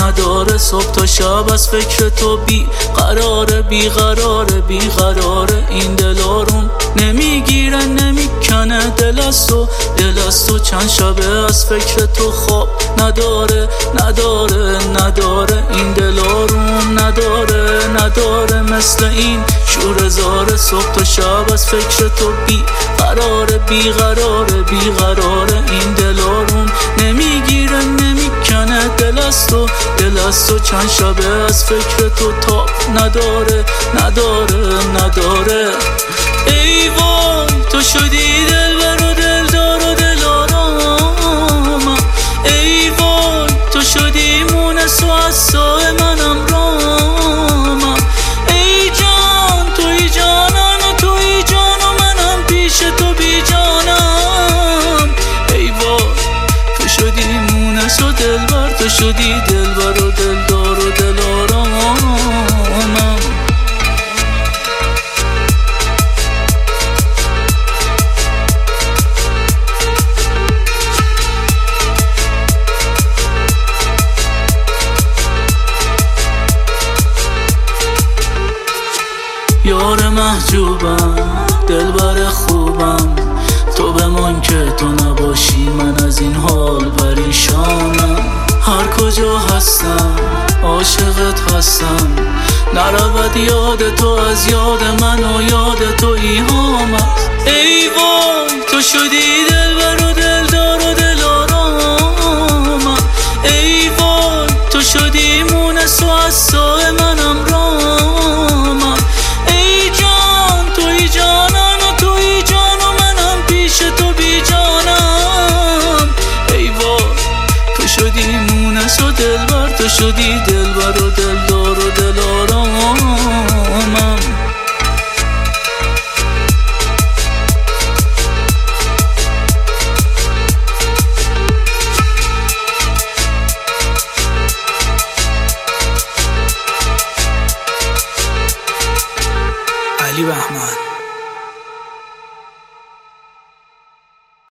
نداره. صبح تا شب از فکر تو بی قراره، بی قراره، بی قراره. این دل آروم نمیگیره نمیکنه دل از تو، دل از تو. چند شبه از فکر تو خواب نداره، نداره، نداره. این دل آروم نداره، نداره. مثل این شور زاره صبح تا شب از فکر تو بی قراره، بی قراره، بی قراره. این دل آروم نمیگیره نمیکنه دل از تو، دل از تو. چند شبه از فکر تو تاب نداره، نداره، نداره. ای وای تو شدی دلبر و دلدار و دلارام. ای وای تو شدی مونس و عصای منم رامم. ای جان توی جانان و توی جان و منم پیش تو بی جانم. ای وای تو شدی مونس و دلبر، تو شدی دلبر و دلدار و دلارامم. یار محجوبم دلبر خوبم، تو بمان که تو نباشی من از این حال پریشانم. هر کجا هستم عاشقت هستم، نرود یاد تو از یاد من و یاد تو ایهام است. ای وای تو شدی دلبر و دلدار و دلارامم. ای وای تو شدی مونس و عصای منم رامم. ای جان توی جانان و توی جان و منم پیش تو بی جانم. ای وای تو شدی مونس و دلبر، تو شدی دلبر و دلدار و دلارامم. علی بهمن.